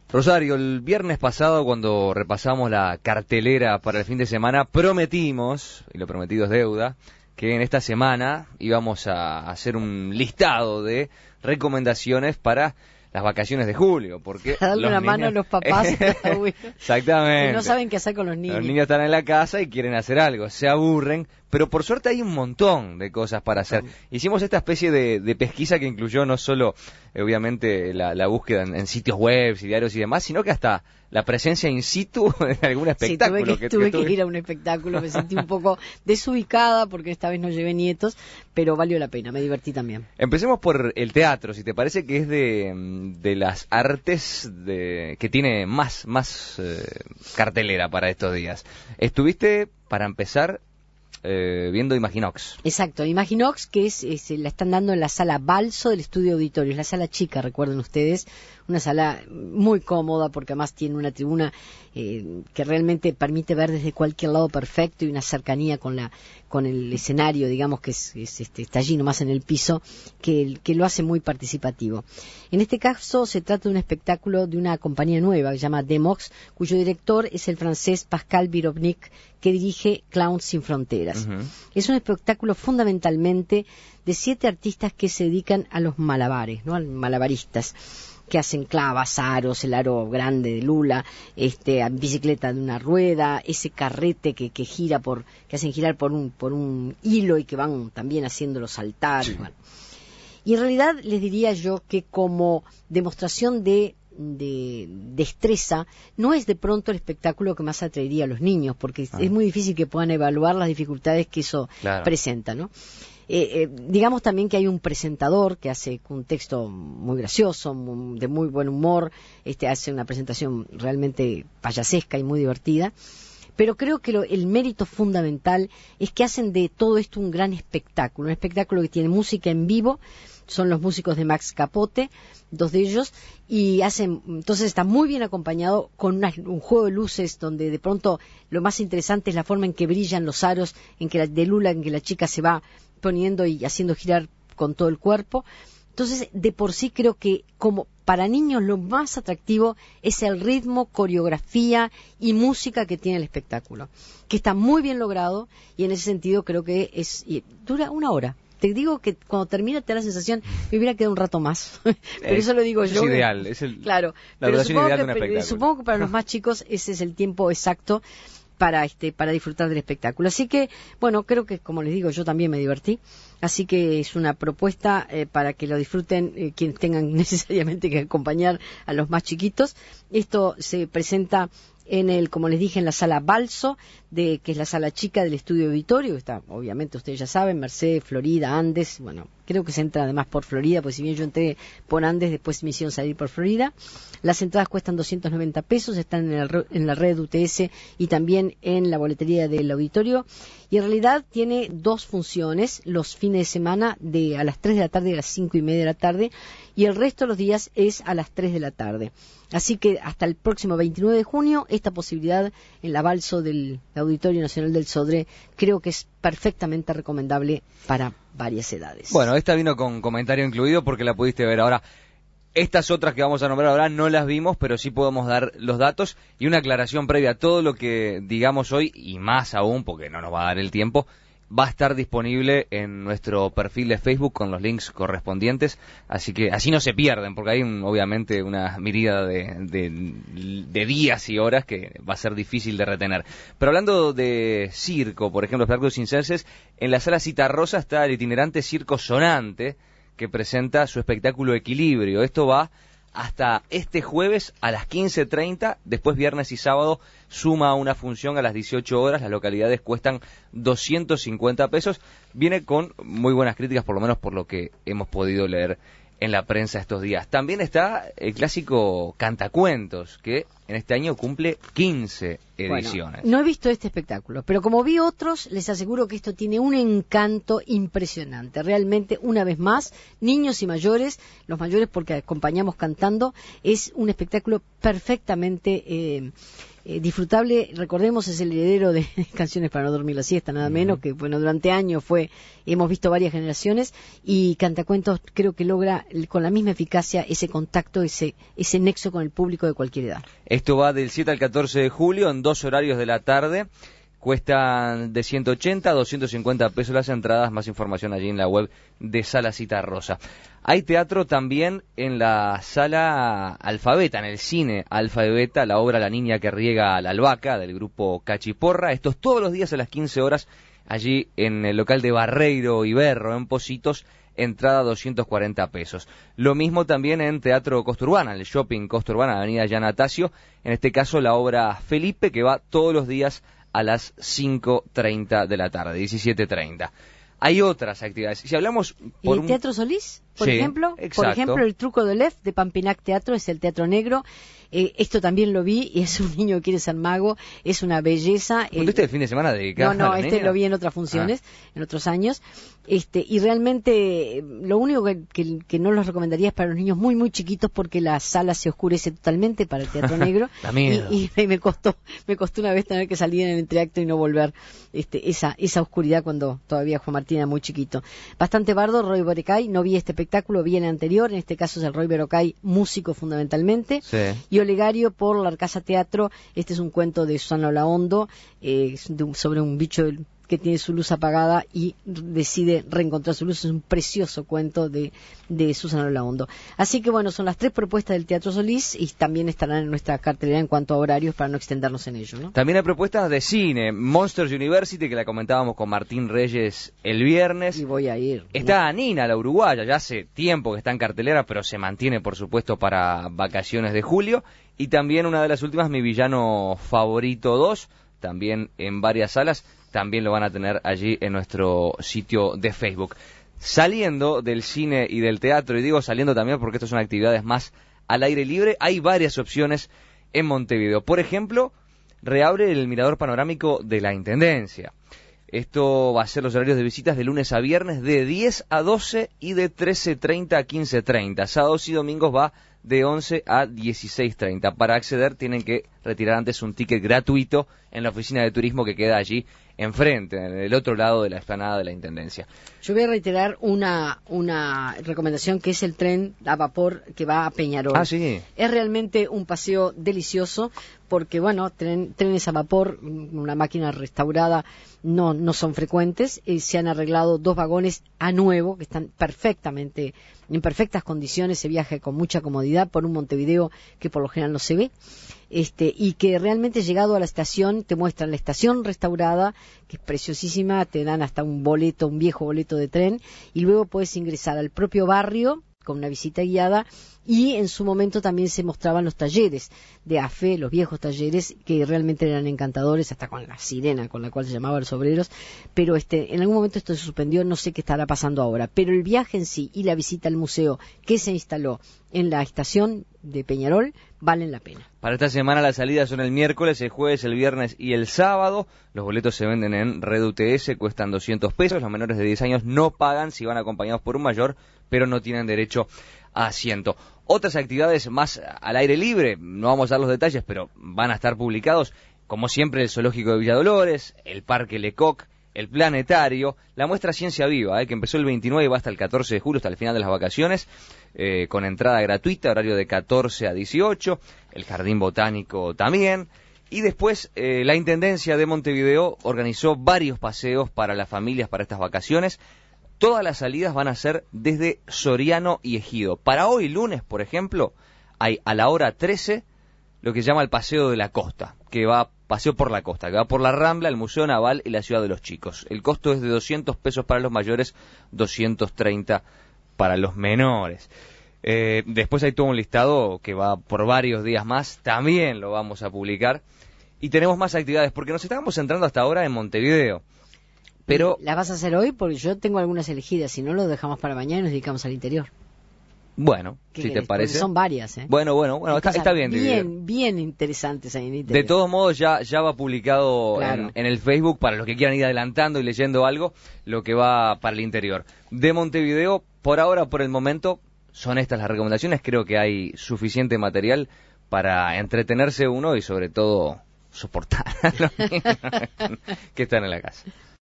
Rosario, el viernes pasado cuando repasamos la cartelera para el fin de semana, prometimos, y lo prometido es deuda, que en esta semana íbamos a hacer un listado de recomendaciones para las vacaciones de julio, porque a darle una mano a los papás exactamente, que no saben qué hacer con los niños. Los niños están en la casa y quieren hacer algo, se aburren, pero por suerte hay un montón de cosas para hacer. Hicimos esta especie de pesquisa que incluyó no solo, obviamente, la búsqueda en sitios web y diarios y demás, sino que hasta la presencia in situ en algún espectáculo. Sí, tuve que ir a un espectáculo, me sentí un poco desubicada porque esta vez no llevé nietos, pero valió la pena, me divertí también. Empecemos por el teatro, si te parece, que es de las artes que tiene más cartelera para estos días. Estuviste, para empezar, viendo Imaginox. Exacto, Imaginox, que la están dando en la sala Balso del Estudio Auditorio, es la sala chica, recuerden ustedes, una sala muy cómoda porque además tiene una tribuna que realmente permite ver desde cualquier lado perfecto y una cercanía con el escenario, digamos que está allí nomás en el piso, que lo hace muy participativo. En este caso se trata de un espectáculo de una compañía nueva que se llama Demox, cuyo director es el francés Pascal Virovnik, que dirige Clowns sin Fronteras. Es un espectáculo fundamentalmente de 7 artistas que se dedican a los malabares, ¿no? A los malabaristas, que hacen clavas, aros, el aro grande de Lula, bicicleta de una rueda, ese carrete que hacen girar por un hilo y que van también haciéndolo saltar. Sí. Bueno. Y en realidad les diría yo que como demostración de destreza, no es de pronto el espectáculo que más atraería a los niños, porque es muy difícil que puedan evaluar las dificultades que eso presenta, ¿no? Digamos también que hay un presentador que hace un texto muy gracioso, de muy buen humor, hace una presentación realmente payasesca y muy divertida, pero creo que el mérito fundamental es que hacen de todo esto un gran espectáculo, un espectáculo que tiene música en vivo, son los músicos de Max Capote, 2 de ellos, y entonces está muy bien acompañado con un juego de luces donde de pronto lo más interesante es la forma en que brillan los aros, de Lula, en que la chica se va poniendo y haciendo girar con todo el cuerpo. Entonces, de por sí creo que como para niños lo más atractivo es el ritmo, coreografía y música que tiene el espectáculo, que está muy bien logrado y en ese sentido creo que dura 1 hora. Te digo que cuando termina te da la sensación me hubiera quedado un rato más, pero eso lo digo yo. Es ideal, claro, la duración ideal de un espectáculo. Supongo que para los más chicos ese es el tiempo exacto para disfrutar del espectáculo. Así que, bueno, creo que, como les digo, yo también me divertí. Así que es una propuesta para que lo disfruten quienes tengan necesariamente que acompañar a los más chiquitos. Esto se presenta como les dije, en la sala Balso, que es la sala chica del Estudio Auditorio, que está, obviamente, ustedes ya saben, Mercedes, Florida, Andes, bueno, creo que se entra además por Florida, pues si bien yo entré por Andes, después me hicieron salir por Florida. Las entradas cuestan 290 pesos, están en la red UTS y también en la boletería del auditorio, y en realidad tiene 2 funciones, los fines de semana a las 3 de la tarde y a las 5:30 de la tarde, y el resto de los días es a las 3 de la tarde. Así que hasta el próximo 29 de junio, esta posibilidad en la Balso del Auditorio Nacional del Sodre creo que es perfectamente recomendable para varias edades. Bueno, esta vino con comentario incluido porque la pudiste ver. Ahora, estas otras que vamos a nombrar ahora no las vimos, pero sí podemos dar los datos y una aclaración previa. Todo lo que digamos hoy, y más aún, porque no nos va a dar el tiempo, va a estar disponible en nuestro perfil de Facebook con los links correspondientes, así que así no se pierden, porque hay obviamente una miríada de días y horas que va a ser difícil de retener. Pero hablando de circo, por ejemplo, espectáculos circenses, en la sala Citarrosa está el itinerante Circo Sonante, que presenta su espectáculo Equilibrio. Esto va hasta este jueves a las 15:30, después viernes y sábado suma una función a las 18 horas, las localidades cuestan 250 pesos, viene con muy buenas críticas, por lo menos por lo que hemos podido leer en la prensa estos días. También está el clásico Cantacuentos, que en este año cumple 15 ediciones. Bueno, no he visto este espectáculo, pero como vi otros, les aseguro que esto tiene un encanto impresionante. Realmente, una vez más, niños y mayores, los mayores porque acompañamos cantando, es un espectáculo perfectamente disfrutable. Recordemos, es el heredero de Canciones para no dormir la siesta, nada menos, que bueno, durante años hemos visto varias generaciones, y Cantacuentos creo que logra con la misma eficacia ese contacto, ese nexo con el público de cualquier edad. Esto va del 7 al 14 de julio en 2 horarios de la tarde. Cuestan de 180 a 250 pesos las entradas. Más información allí en la web de Sala Cita Rosa. Hay teatro también en la Sala Alfabeta, en el cine Alfabeta, la obra La niña que riega la albahaca del grupo Cachiporra. Esto es todos los días a las 15 horas allí en el local de Barreiro y Berro, en Positos. Entrada 240 pesos. Lo mismo también en Teatro Costa Urbana, el Shopping Costa Urbana, Avenida Yanatacio. En este caso la obra Felipe, que va todos los días a las 5:30 de la tarde, 17:30. Hay otras actividades. Si hablamos por ¿Y el Teatro Solís, por ejemplo? Exacto. Por ejemplo, el Truco de Lev de Pampinac Teatro es el teatro negro. Esto también lo vi, y es un niño que quiere ser mago, es una belleza. ¿Usted el fin de semana dedicado? No, lo vi en otras funciones, en otros años. Y realmente lo único que no los recomendaría es para los niños muy, muy chiquitos, porque la sala se oscurece totalmente para el teatro negro. y me costó una vez tener que salir en el entreacto y no volver esa oscuridad cuando todavía Juan Martín era muy chiquito. Bastante bardo, Roy Boracay, no vi este espectáculo, vi el anterior, en este caso es el Roy Boracay, músico fundamentalmente. Sí. Y Olegario por la Arcasa Teatro. Este es un cuento de Susana Olaondo, sobre un bicho que tiene su luz apagada y decide reencontrar su luz. Es un precioso cuento de Susana Olaondo. Así que bueno, son las 3 propuestas del Teatro Solís, y también estarán en nuestra cartelera en cuanto a horarios para no extendernos en ello, ¿no? También hay propuestas de cine. Monsters University, que la comentábamos con Martín Reyes el viernes. Y voy a ir. Está Nina, la uruguaya, ya hace tiempo que está en cartelera, pero se mantiene, por supuesto, para vacaciones de julio. Y también una de las últimas, Mi villano favorito 2, también en varias salas. También lo van a tener allí en nuestro sitio de Facebook. Saliendo del cine y del teatro, y digo saliendo también porque estas son actividades más al aire libre, hay varias opciones en Montevideo. Por ejemplo, reabre el mirador panorámico de la Intendencia. Esto va a ser los horarios de visitas de lunes a viernes de 10 a 12 y de 13:30 a 15:30. Sábados y domingos va de 11 a 16:30. Para acceder tienen que retirar antes un ticket gratuito en la oficina de turismo que queda allí enfrente, en el otro lado de la explanada de la Intendencia. Yo voy a reiterar una recomendación, que es el tren a vapor que va a Peñarol. Ah, sí. Es realmente un paseo delicioso, porque bueno, trenes a vapor, una máquina restaurada, no son frecuentes. Se han arreglado 2 vagones a nuevo, que están en perfectas condiciones. Se viaja con mucha comodidad por un Montevideo que por lo general no se ve. Y que realmente, llegado a la estación, te muestran la estación restaurada, que es preciosísima, te dan hasta un viejo boleto de tren, y luego puedes ingresar al propio barrio con una visita guiada. Y en su momento también se mostraban los talleres de AFE, los viejos talleres, que realmente eran encantadores, hasta con la sirena con la cual se llamaban los obreros. Pero en algún momento esto se suspendió, no sé qué estará pasando ahora. Pero el viaje en sí y la visita al museo que se instaló en la estación de Peñarol valen la pena. Para esta semana las salidas son el miércoles, el jueves, el viernes y el sábado. Los boletos se venden en Red UTS, cuestan 200 pesos. Los menores de 10 años no pagan si van acompañados por un mayor, pero no tienen derecho a asiento. Otras actividades más al aire libre, no vamos a dar los detalles, pero van a estar publicados, como siempre, el Zoológico de Villa Dolores, el Parque Lecoq, el Planetario, la muestra Ciencia Viva, que empezó el 29 y va hasta el 14 de julio, hasta el final de las vacaciones, con entrada gratuita, horario de 14 a 18, el Jardín Botánico también. Y después la Intendencia de Montevideo organizó varios paseos para las familias para estas vacaciones. Todas las salidas van a ser desde Soriano y Ejido. Para hoy, lunes, por ejemplo, hay a la hora 13 lo que se llama el Paseo de la Costa, paseo por la costa, que va por la Rambla, el Museo Naval y la Ciudad de los Chicos. El costo es de 200 pesos para los mayores, 230 para los menores. Después hay todo un listado que va por varios días más, también lo vamos a publicar. Y tenemos más actividades, porque nos estábamos centrando hasta ahora en Montevideo. Pero ¿las vas a hacer hoy? Porque yo tengo algunas elegidas, si no lo dejamos para mañana y nos dedicamos al interior. Bueno, si te parece. Porque son varias, ¿eh? Bueno, está bien. Bien interesantes ahí en el interior. De todos modos, ya va publicado, claro, en el Facebook, para los que quieran ir adelantando y leyendo algo, lo que va para el interior. De Montevideo, por ahora, por el momento, son estas las recomendaciones. Creo que hay suficiente material para entretenerse uno y sobre todo soportar a los niños que están en la casa.